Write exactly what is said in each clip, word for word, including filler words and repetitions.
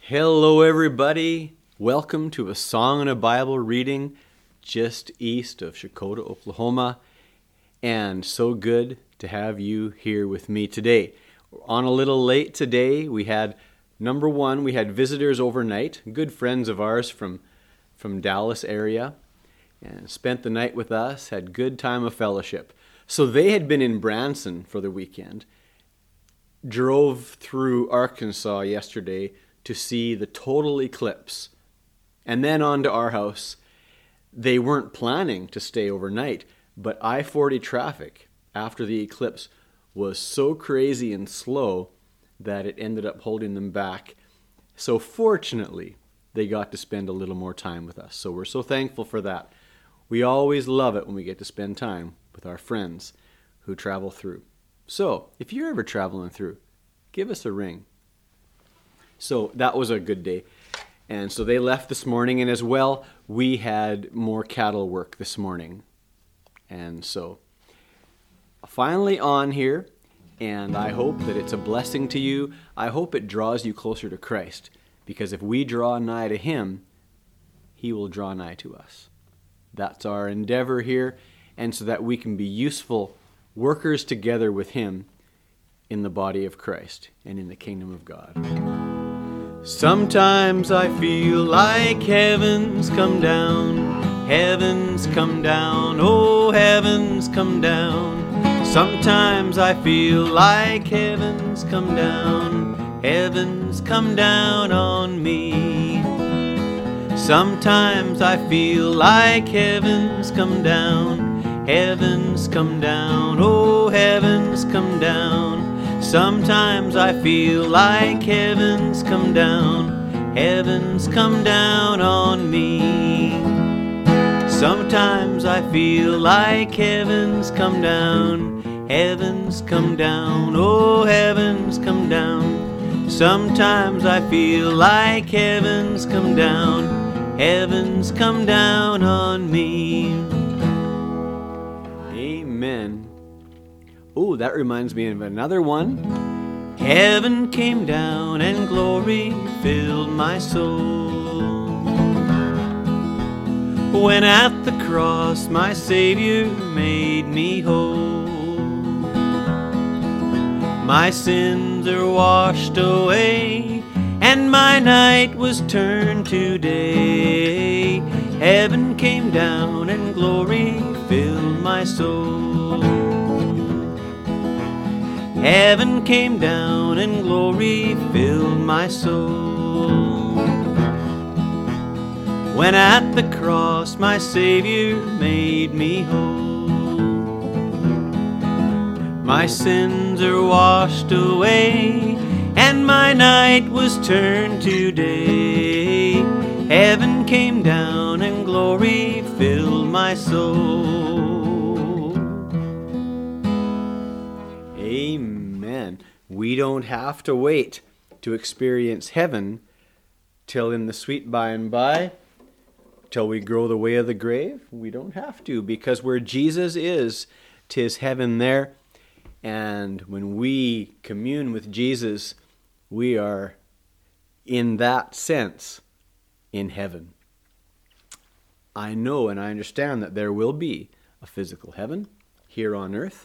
Hello, everybody. Welcome to a Song and a Bible reading just east of Chakota, Oklahoma. And so good to have you here with me today. We're on a little late today. We had, number one, we had visitors overnight, good friends of ours from, from Dallas area, and spent the night with us, had good time of fellowship. So they had been in Branson for the weekend, drove through Arkansas yesterday to see the total eclipse, and then on to our house. They weren't planning to stay overnight, but I forty traffic after the eclipse was so crazy and slow that it ended up holding them back. So fortunately, they got to spend a little more time with us. So we're so thankful for that. We always love it when we get to spend time with our friends who travel through. So if you're ever traveling through, give us a ring. So that was a good day. And so they left this morning, and as well, we had more cattle work this morning. And so finally on here, and I hope that it's a blessing to you. I hope it draws you closer to Christ, because if we draw nigh to Him, He will draw nigh to us. That's our endeavor here, and so that we can be useful workers together with Him in the body of Christ and in the kingdom of God. Sometimes I feel like heaven's come down, heaven's come down, oh heaven's come down. Sometimes I feel like heaven's come down, heaven's come down on me. Sometimes I feel like heaven's come down, heaven's come down, oh heaven's come down. Sometimes I feel like heaven's come down, heaven's come down on me. Sometimes I feel like heaven's come down, heaven's come down, oh heaven's come down. Sometimes I feel like heaven's come down, heaven's come down on me. Amen. Oh, that reminds me of another one. Heaven came down and glory filled my soul. When at the cross my Savior made me whole. My sins are washed away, and my night was turned to day. Heaven came down and glory filled my soul. Heaven came down and glory filled my soul. When at the cross my Savior made me whole. My sins are washed away, and my night was turned to day. Heaven came down and glory filled my soul. Amen. We don't have to wait to experience heaven till in the sweet by and by, till we grow the way of the grave. We don't have to, because where Jesus is, 'tis heaven there. And when we commune with Jesus, we are, in that sense, in heaven. I know and I understand that there will be a physical heaven here on earth.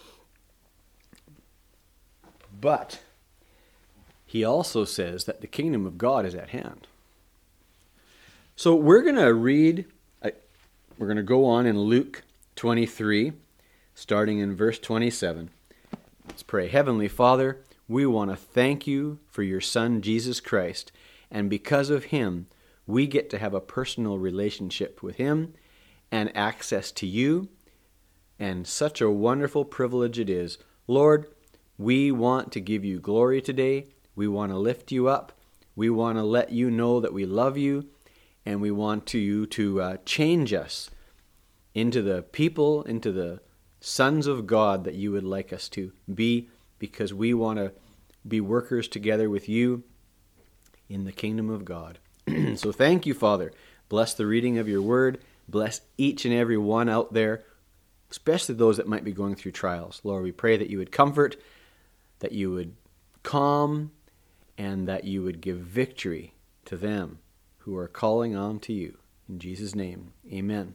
But he also says that the kingdom of God is at hand. So we're going to read, we're going to go on in Luke twenty-three, starting in verse twenty-seven. Let's pray. Heavenly Father, we want to thank you for your Son, Jesus Christ. And because of him, we get to have a personal relationship with him and access to you. And such a wonderful privilege it is. Lord, we want to give you glory today. We want to lift you up. We want to let you know that we love you. And we want to, you to uh, change us into the people, into the sons of God that you would like us to be, because we want to be workers together with you in the kingdom of God. So thank you, Father. Bless the reading of your word. Bless each and every one out there, especially those that might be going through trials. Lord, we pray that you would comfort, that you would calm, and that you would give victory to them who are calling on to you. In Jesus' name, amen.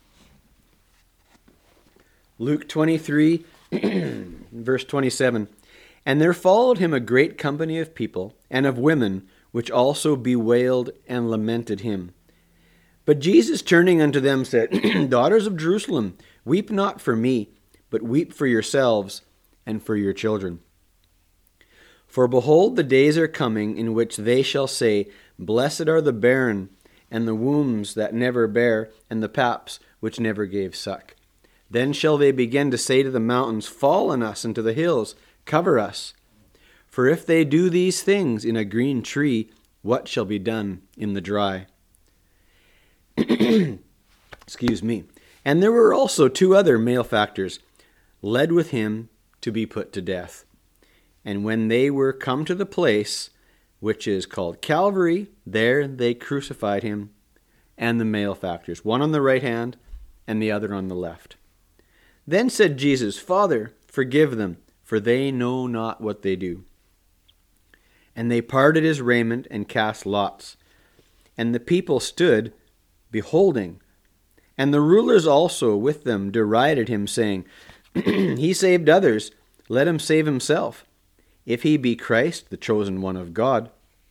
Luke twenty-three, verse twenty-seven. And there followed him a great company of people and of women, which also bewailed and lamented him. But Jesus, turning unto them, said, Daughters of Jerusalem, weep not for me, but weep for yourselves and for your children. For behold, the days are coming in which they shall say, Blessed are the barren, and the wombs that never bare, and the paps which never gave suck. Then shall they begin to say to the mountains, Fall on us, and to the hills, Cover us. For if they do these things in a green tree, what shall be done in the dry? Excuse me. And there were also two other malefactors, led with him to be put to death. And when they were come to the place which is called Calvary, there they crucified him and the malefactors, one on the right hand and the other on the left. Then said Jesus, Father, forgive them, for they know not what they do. And they parted his raiment and cast lots. And the people stood beholding. And the rulers also with them derided him, saying, He saved others, let him save himself, if he be Christ, the chosen one of God.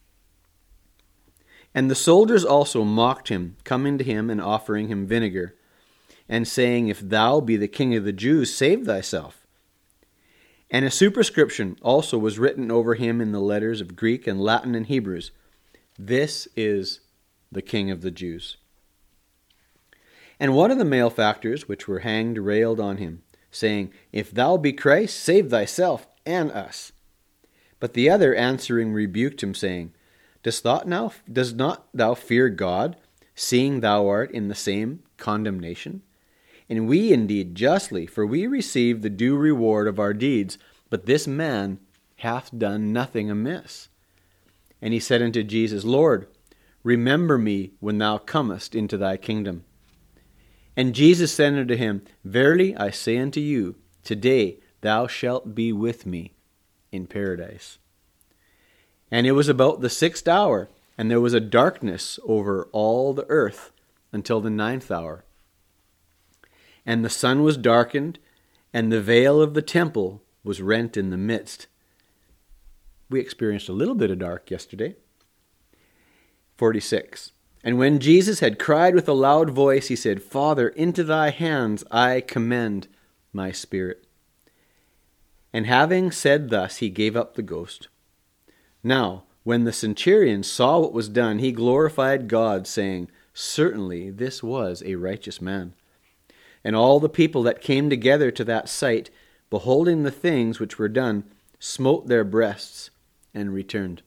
And the soldiers also mocked him, coming to him and offering him vinegar, and saying, If thou be the King of the Jews, save thyself. And a superscription also was written over him in the letters of Greek and Latin and Hebrews, This is the King of the Jews. And one of the malefactors which were hanged railed on him, saying, If thou be Christ, save thyself and us. But the other answering rebuked him, saying, Dost thou now, does not thou fear God, seeing thou art in the same condemnation? And we indeed justly, for we receive the due reward of our deeds, but this man hath done nothing amiss. And he said unto Jesus, Lord, remember me when thou comest into thy kingdom. And Jesus said unto him, Verily I say unto you, today thou shalt be with me in paradise. And it was about the sixth hour, and there was a darkness over all the earth until the ninth hour. And the sun was darkened, and the veil of the temple was rent in the midst. We experienced a little bit of dark yesterday. forty-six. And when Jesus had cried with a loud voice, he said, Father, into thy hands I commend my spirit. And having said thus, he gave up the ghost. Now, when the centurion saw what was done, he glorified God, saying, Certainly this was a righteous man. And all the people that came together to that sight, beholding the things which were done, smote their breasts and returned.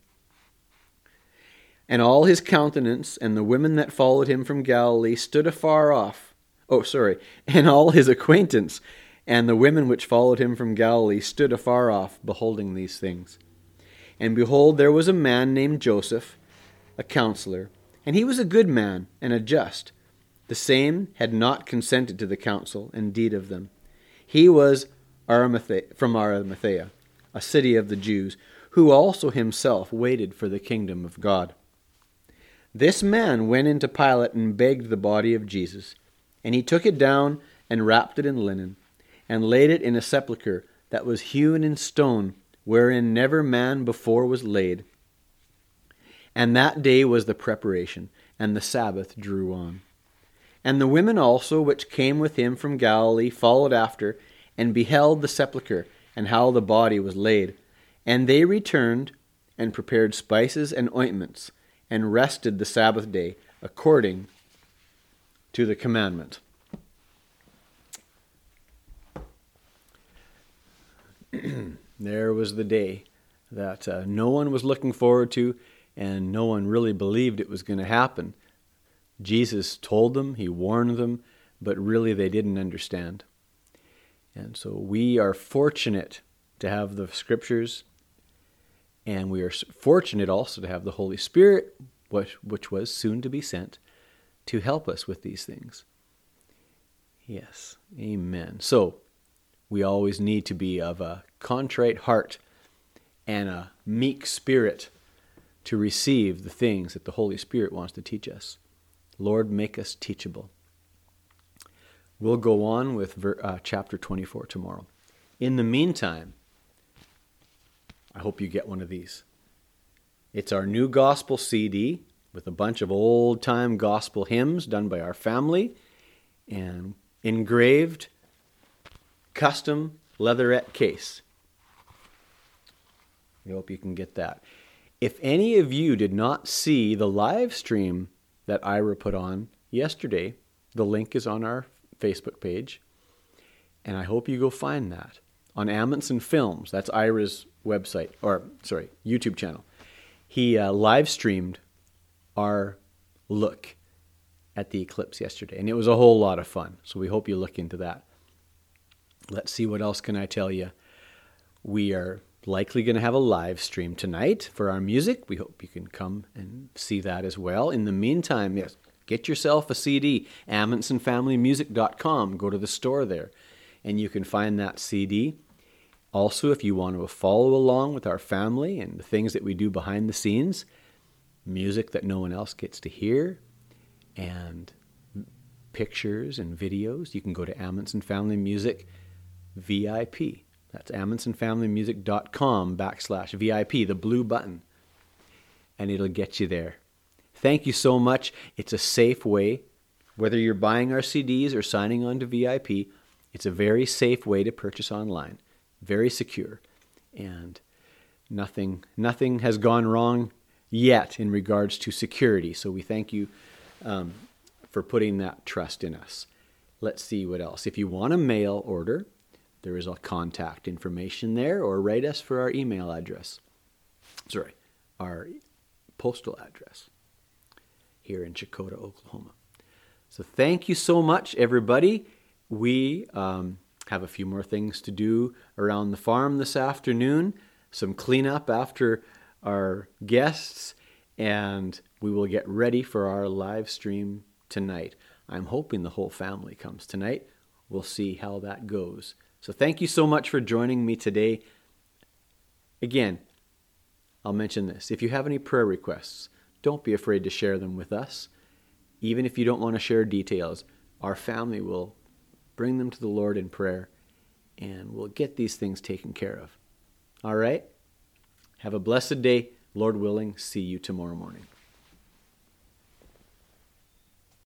And all his countenance and the women that followed him from Galilee stood afar off. Oh, sorry. And all his acquaintance and the women which followed him from Galilee stood afar off, beholding these things. And behold, there was a man named Joseph, a counselor, and he was a good man and a just. The same had not consented to the counsel and deed of them. He was Arimathea, from Arimathea, a city of the Jews, who also himself waited for the kingdom of God. This man went into Pilate and begged the body of Jesus. And he took it down and wrapped it in linen, and laid it in a sepulchre that was hewn in stone, wherein never man before was laid. And that day was the preparation, and the Sabbath drew on. And the women also which came with him from Galilee followed after, and beheld the sepulchre, and how the body was laid. And they returned, and prepared spices and ointments, and rested the Sabbath day, according to the commandment. There was the day that uh, no one was looking forward to, and no one really believed it was going to happen. Jesus told them, he warned them, but really they didn't understand. And so we are fortunate to have the scriptures, and we are fortunate also to have the Holy Spirit, which, which was soon to be sent, to help us with these things. Yes, amen. So we always need to be of a contrite heart and a meek spirit to receive the things that the Holy Spirit wants to teach us. Lord, make us teachable. We'll go on with ver- uh, chapter twenty-four tomorrow. In the meantime, I hope you get one of these. It's our new gospel C D with a bunch of old-time gospel hymns done by our family and engraved custom leatherette case. We hope you can get that. If any of you did not see the live stream that Ira put on yesterday, the link is on our Facebook page, and I hope you go find that on Amundsen Films. That's Ira's website, or sorry, YouTube channel. He uh, live streamed our look at the eclipse yesterday, and it was a whole lot of fun. So we hope you look into that. Let's see, what else can I tell you? We are likely going to have a live stream tonight for our music. We hope you can come and see that as well. In the meantime, yes, get yourself a C D, amundsen family music dot com. Go to the store there, and you can find that C D. Also, if you want to follow along with our family and the things that we do behind the scenes, music that no one else gets to hear, and pictures and videos, you can go to Amundsen Family Music V I P. That's amundsen family music dot com backslash V I P, the blue button, and it'll get you there. Thank you so much. It's a safe way, whether you're buying our C Ds or signing on to V I P, it's a very safe way to purchase online. Very secure, and nothing nothing has gone wrong yet in regards to security. So we thank you um, for putting that trust in us. Let's see what else. If you want a mail order, there is a contact information there, or write us for our email address. Sorry, our postal address here in Chakota, Oklahoma. So thank you so much, everybody. We um, have a few more things to do around the farm this afternoon, some cleanup after our guests, and we will get ready for our live stream tonight. I'm hoping the whole family comes tonight. We'll see how that goes. So thank you so much for joining me today. Again, I'll mention this. If you have any prayer requests, don't be afraid to share them with us. Even if you don't want to share details, our family will bring them to the Lord in prayer, and we'll get these things taken care of. All right? Have a blessed day. Lord willing, see you tomorrow morning.